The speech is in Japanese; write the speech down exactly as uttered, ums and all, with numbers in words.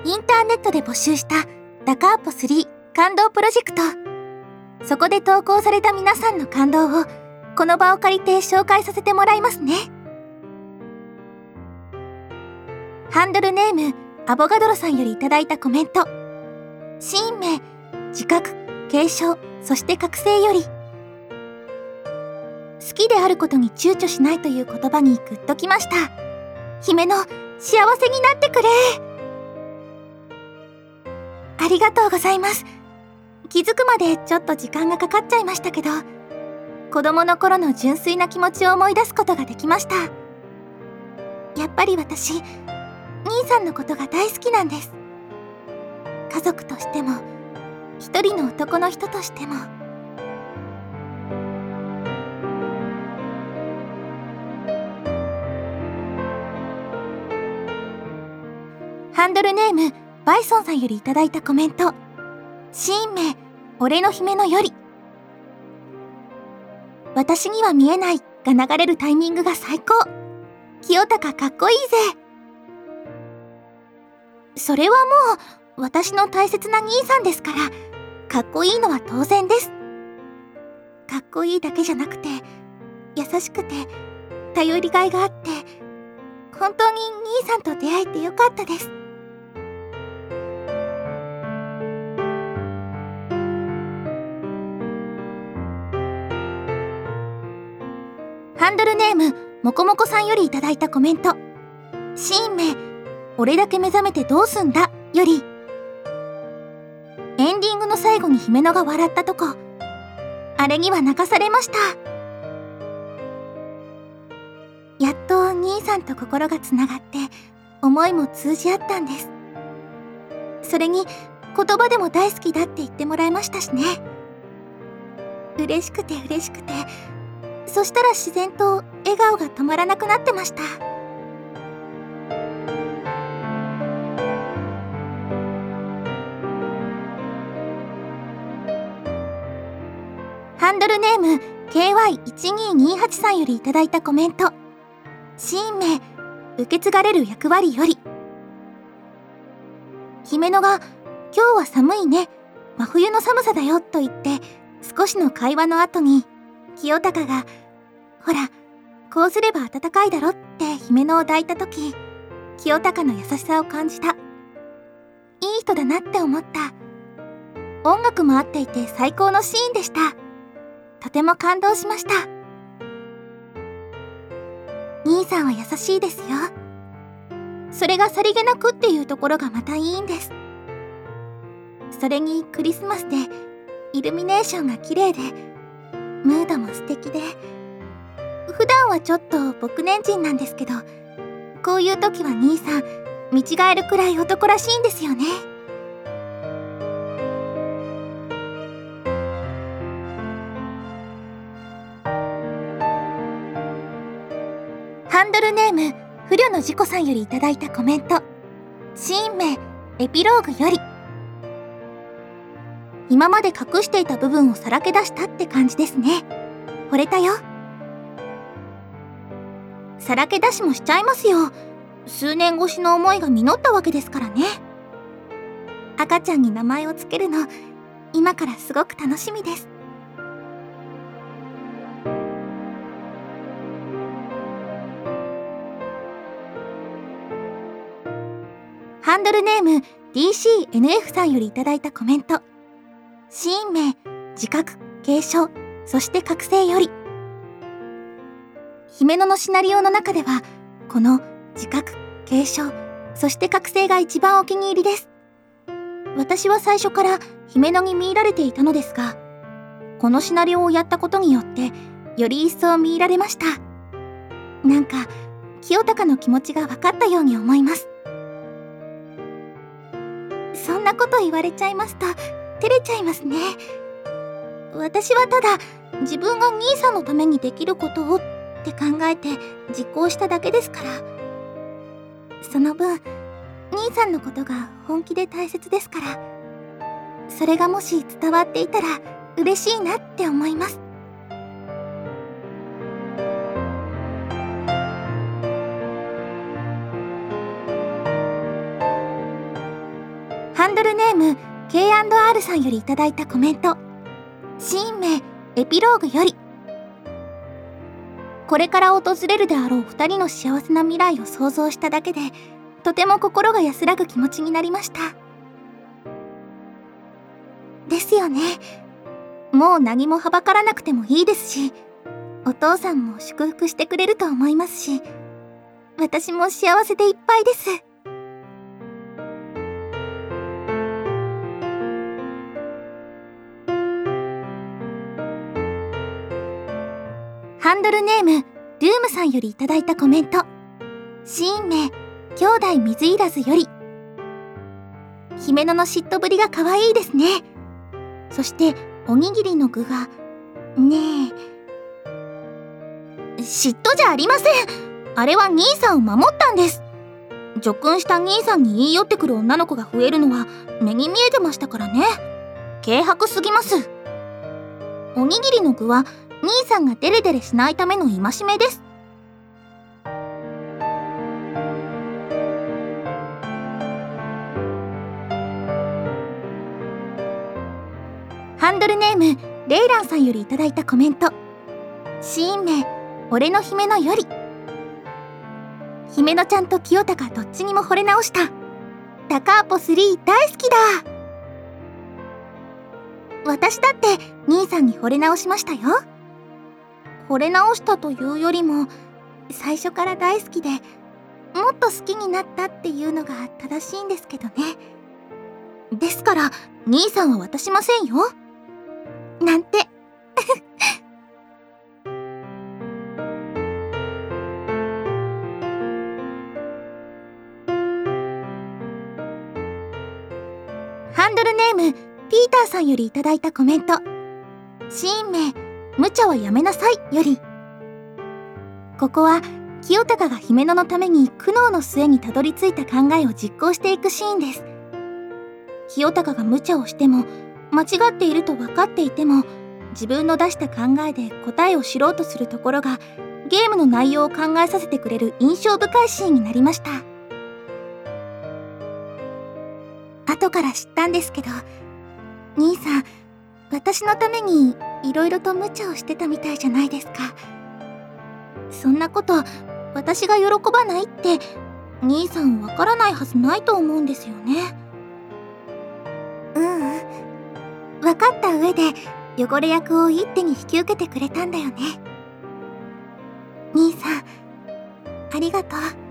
インターネットで募集したダカーポスリー感動プロジェクト。そこで投稿された皆さんの感動をこの場を借りて紹介させてもらいますね。ハンドルネームアボガドロさんよりいただいたコメント。シーン名自覚、継承、そして覚醒より。好きであることに躊躇しないという言葉にグッときました。姫の幸せになってくれ。ありがとうございます。気づくまでちょっと時間がかかっちゃいましたけど、子供の頃の純粋な気持ちを思い出すことができました。やっぱり私、兄さんのことが大好きなんです。家族としても、一人の男の人としても。ハンドルネームバイソンさんよりいただいたコメント。シーン名俺の姫のより。私には見えないが流れるタイミングが最高。清高かっこいいぜ。それはもう私の大切な兄さんですから、かっこいいのは当然です。かっこいいだけじゃなくて、優しくて頼りがいがあって、本当に兄さんと出会えてよかったです。ハンドルネームもこもこさんよりいただいたコメント。シーン名俺だけ目覚めてどうすんだより。エンディングの最後に姫野が笑ったとこ、あれには泣かされました。やっと兄さんと心がつながって思いも通じ合ったんです。それに言葉でも大好きだって言ってもらえましたしね。嬉しくて嬉しくて、そしたら自然と笑顔が止まらなくなってました。ハンドルネーム ケーワイいちにーにーはち さんよりいただいたコメント。シーン名受け継がれる役割より。姫野が今日は寒いね、真冬の寒さだよと言って少しの会話の後に、清高がほらこうすれば暖かいだろって姫野を抱いた時、清高の優しさを感じた。いい人だなって思った。音楽も合っていて最高のシーンでした。とても感動しました。兄さんは優しいですよ。それがさりげなくっていうところがまたいいんです。それにクリスマスでイルミネーションが綺麗で、ムードも素敵で、普段はちょっと僕年人なんですけど、こういう時は兄さん見違えるくらい男らしいんですよね。ハンドルネーム不慮の事故さんよりいただいたコメント。シーン名エピローグより。今まで隠していた部分をさらけ出したって感じですね。惚れたよ。さらけ出しもしちゃいますよ。数年越しの思いが実ったわけですからね。赤ちゃんに名前をつけるの、今からすごく楽しみです。ハンドルネーム ディーシーエヌエフ さんよりいただいたコメント。シーン名自覚、継承、そして覚醒より。姫野のシナリオの中ではこの自覚、継承、そして覚醒が一番お気に入りです。私は最初から姫野に見入られていたのですが、このシナリオをやったことによってより一層見入られました。なんか清高の気持ちが分かったように思います。そんなこと言われちゃいますと照れちゃいますね。私はただ自分が兄さんのためにできることをって考えて実行しただけですから。その分兄さんのことが本気で大切ですから、それがもし伝わっていたら嬉しいなって思います。 ンドルネーム ケーアンドアール さんよりいただいたコメント。シーン名エピローグより。これから訪れるであろうふたりの幸せな未来を想像しただけで、とても心が安らぐ気持ちになりました。ですよね。もう何もはばからなくてもいいですし、お父さんも祝福してくれると思いますし、私も幸せでいっぱいです。ハンドルネームルームさんよりいただいたコメント。シーン名兄弟水入らずより。姫野の嫉妬ぶりが可愛いですね。そしておにぎりの具がねえ、嫉妬じゃありません。あれは兄さんを守ったんです。叙勲した兄さんに言い寄ってくる女の子が増えるのは目に見えてましたからね。軽薄すぎます。おにぎりの具は兄さんがデレデレしないための戒めです。ハンドルネームレイランさんよりいただいたコメント。シーン名俺の姫野より。姫野ちゃんと清高どっちにも惚れ直した。タカーポスリー大好きだ。私だって兄さんに惚れ直しましたよ。惚れ直したというよりも、最初から大好きでもっと好きになったっていうのが正しいんですけどね。ですから兄さんは渡しませんよなんてハンドルネームピーターさんよりいただいたコメント。シーン名無茶はやめなさいより。ここは清高が姫野のために苦悩の末にたどり着いた考えを実行していくシーンです。清高が無茶をしても、間違っていると分かっていても、自分の出した考えで答えを知ろうとするところがゲームの内容を考えさせてくれる印象深いシーンになりました。後から知ったんですけど、兄さん私のためにいろいろと無茶をしてたみたいじゃないですか。そんなこと私が喜ばないって兄さんわからないはずないと思うんですよね。ううん、分かった上で汚れ役を一手に引き受けてくれたんだよね。兄さんありがとう。